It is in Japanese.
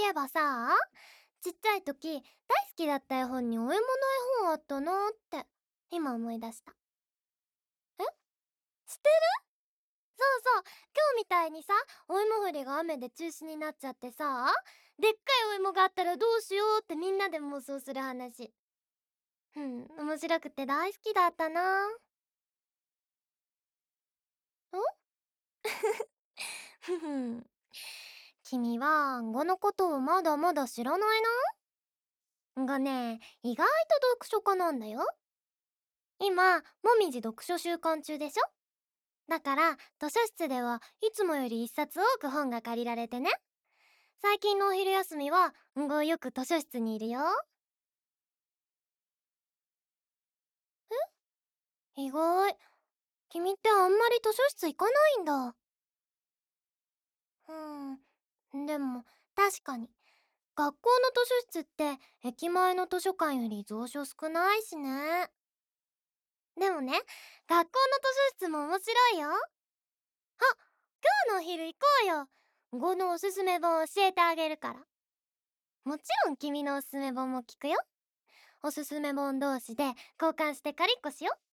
えばさ、ちっちゃい時大好きだった絵本におえもの絵本あったなーって今思い出した。え、してる？そうそう、今日みたいにさ、お芋掘りが雨で中止になっちゃってさ、でっかいお芋があったらどうしようってみんなで妄想する話。面白くて大好きだったな。ふふん。君は語のことをまだまだ知らないな。がね、意外と読書家なんだよ。今、もみじ読書週間中でしょ。だから、図書室ではいつもより一冊多く本が借りられてね。最近のお昼休みは、よく図書室にいるよ。意外。君ってあんまり図書室行かないんだ。でも、確かに。学校の図書室って駅前の図書館より蔵書少ないしね。でもね、学校の図書室も面白いよ。あ、今日のお昼行こうよ。語のおすすめ本教えてあげるから。もちろん君のおすすめ本も聞くよ。おすすめ本同士で交換して借りっこしよ。